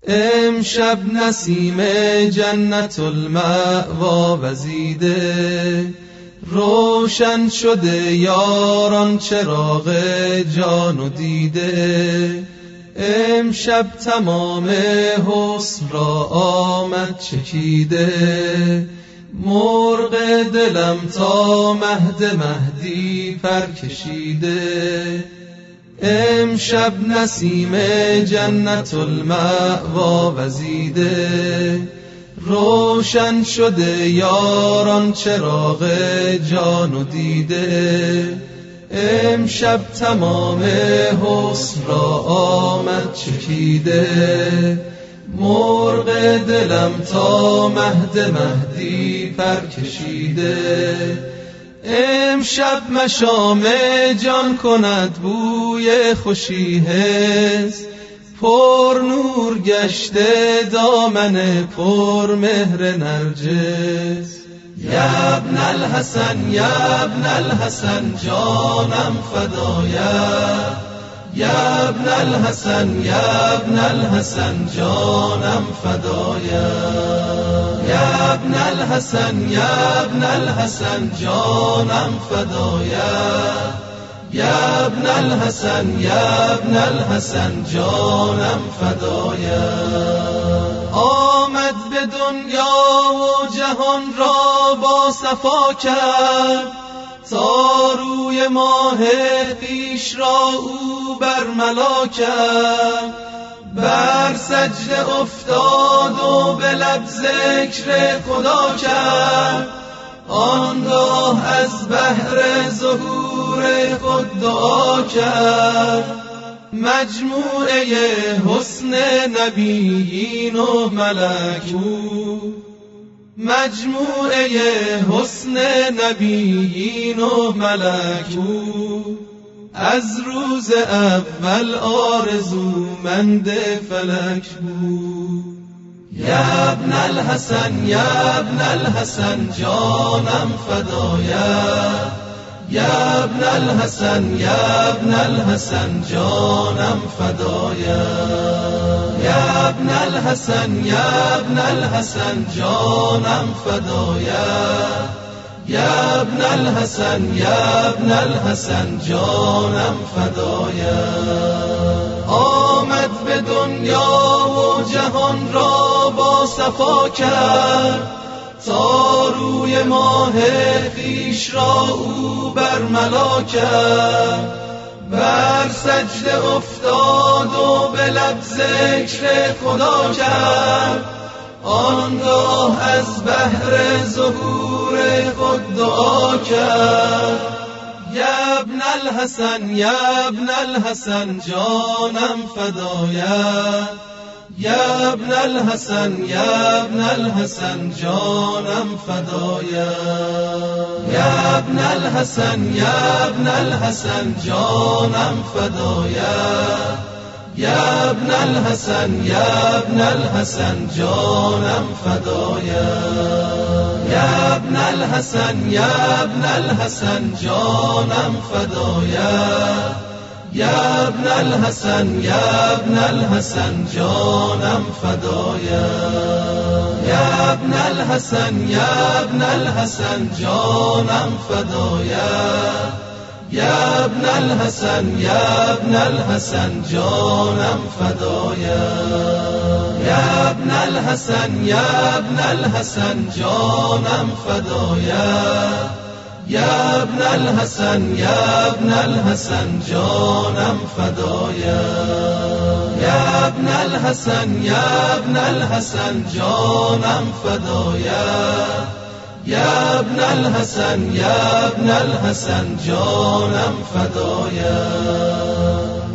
امشب نسیم جنت المأوا وزیده، روشن شده یاران چراغ جان و دیده. امشب تمام حسن را آمد چکیده، مرغ دلم تا مهد مهدی پر کشیده. امشب نسیم جنت المأوا وزیده، روشن شده یاران چراغ جان و دیده. امشب تمام حسن را آمد چکیده، مرغ دلم تا مهد مهدی پر کشیده. امشب مشام جان کند بوی خوشی حس، پر نور گشته دامن پر مهر نرجس. یا ابن الحسن یا ابن الحسن جانم فدایت، یا ابن الحسن یا ابن الحسن جانم فدایت، یا ابن الحسن یا ابن الحسن جانم فدایت، یا ابن الحسن یا ابن الحسن جانم فدایت. آمد به دنیا و جهان را با صفا کرد، تا روی ماه خویش را او برملا کرد. بر سجده افتاد و به لب ذکر خدا کرد، آنگاه از بحر ظهور خود دعا کرد. مجموعه حسن نبیین و ملک بود، مجموعه حسن نبیین و ملک بود. از روز اول آرزومند فلک بود. یا ابن الحسن یا ابن الحسن جانم فدایت، یا ابن الحسن یا ابن الحسن جانم فدایت، یا ابن الحسن یا ابن الحسن جانم فدایت، یا ابن الحسن یا ابن الحسن جانم فدایت. آمد به دنیا و جهان را با صفا کرد، تا روی ماه خویش را او برملا کرد. بر سجده افتاد و به لب ذکر خدا کرد، آنگاه از بحر ظهور خود دعا کرد. یا ابن الحسن یا ابن الحسن جانم فدایت، یا ابن الحسن یا ابن الحسن جانم فدایت، یا ابن الحسن یا ابن الحسن جانم فدایت، یا ابن الحسن یا ابن الحسن جانم فدایت، یا ابن الحسن یا ابن الحسن جانم فدایت، یا ابن الحسن یا ابن الحسن جانم فدایت، یا ابن الحسن یا ابن الحسن جانم فدایت، یا ابن الحسن یا ابن الحسن جانم فدایت، یا ابن الحسن یا ابن الحسن جانم فدایت، یا ابن الحسن یا ابن الحسن جانم فدایت، یا ابن الحسن یا ابن الحسن جانم فدایت، یا ابن الحسن یا ابن الحسن جانم فدایت.